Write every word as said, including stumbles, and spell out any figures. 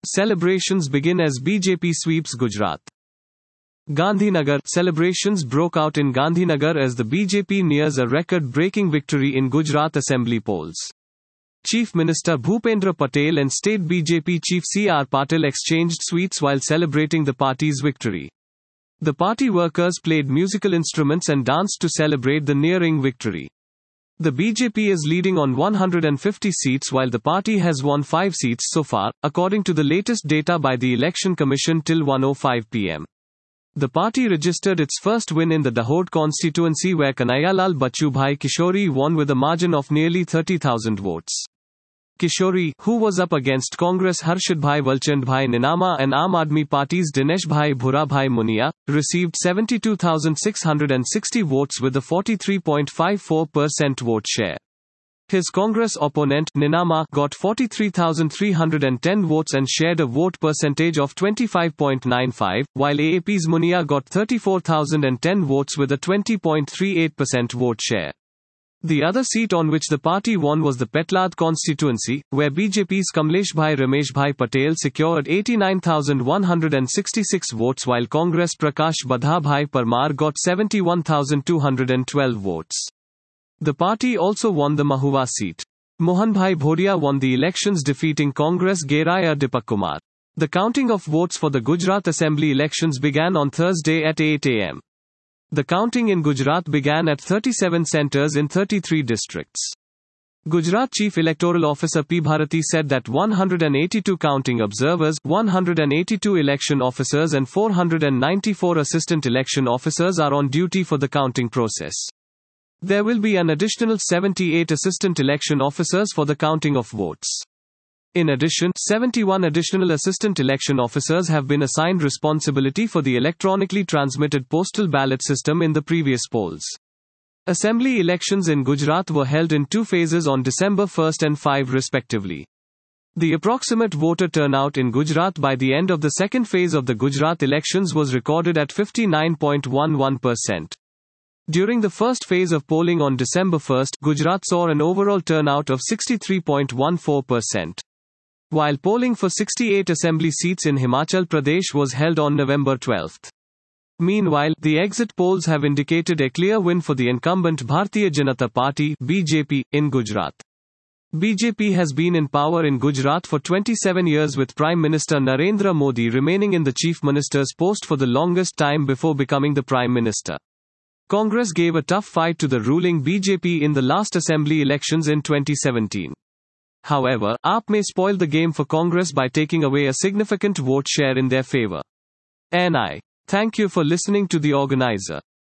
Celebrations begin as B J P sweeps Gujarat. Gandhinagar. Celebrations broke out in Gandhinagar as the B J P nears a record-breaking victory in Gujarat Assembly polls. Chief Minister Bhupendra Patel and State B J P Chief C R Patil exchanged sweets while celebrating the party's victory. The party workers played musical instruments and danced to celebrate the nearing victory. The B J P is leading on one hundred fifty seats while the party has won five seats so far, according to the latest data by the Election Commission till one oh five p m The party registered its first win in the Dahod constituency where Kanhaiyalal Bachubhai Kishori won with a margin of nearly thirty thousand votes. Kishori, who was up against Congress Harshadbhai Walchandbhai Ninama and Aam Aadmi Party's Dineshbhai Bhurabhai Munia, received seventy-two thousand six hundred sixty votes with a forty-three point five four percent vote share. His Congress opponent, Ninama, got forty-three thousand three hundred ten votes and shared a vote percentage of twenty-five point nine five, while A A P's Munia got thirty-four thousand ten votes with a twenty point three eight percent vote share. The other seat on which the party won was the Petlad constituency, where B J P's Kamleshbhai Rameshbhai Patel secured eighty-nine thousand one hundred sixty-six votes while Congress Prakash Badhabhai Parmar got seventy-one thousand two hundred twelve votes. The party also won the Mahua seat. Mohanbhai Bhodia won the elections defeating Congress Geraiya Dipak Kumar. The counting of votes for the Gujarat Assembly elections began on Thursday at eight a m The counting in Gujarat began at thirty-seven centres in thirty-three districts. Gujarat Chief Electoral Officer P. Bharati said that one hundred eighty-two counting observers, one hundred eighty-two election officers and four hundred ninety-four assistant election officers are on duty for the counting process. There will be an additional seventy-eight assistant election officers for the counting of votes. In addition, seventy-one additional assistant election officers have been assigned responsibility for the electronically transmitted postal ballot system in the previous polls. Assembly elections in Gujarat were held in two phases on December first and fifth respectively. The approximate voter turnout in Gujarat by the end of the second phase of the Gujarat elections was recorded at fifty-nine point one one percent. During the first phase of polling on December first, Gujarat saw an overall turnout of sixty-three point one four percent. While polling for sixty-eight assembly seats in Himachal Pradesh was held on November twelfth. Meanwhile, the exit polls have indicated a clear win for the incumbent Bharatiya Janata Party (B J P) in Gujarat. B J P has been in power in Gujarat for twenty-seven years with Prime Minister Narendra Modi remaining in the Chief Minister's post for the longest time before becoming the Prime Minister. Congress gave a tough fight to the ruling B J P in the last assembly elections in twenty seventeen. However, A A P may spoil the game for Congress by taking away a significant vote share in their favor. N I. Thank you for listening to the organizer.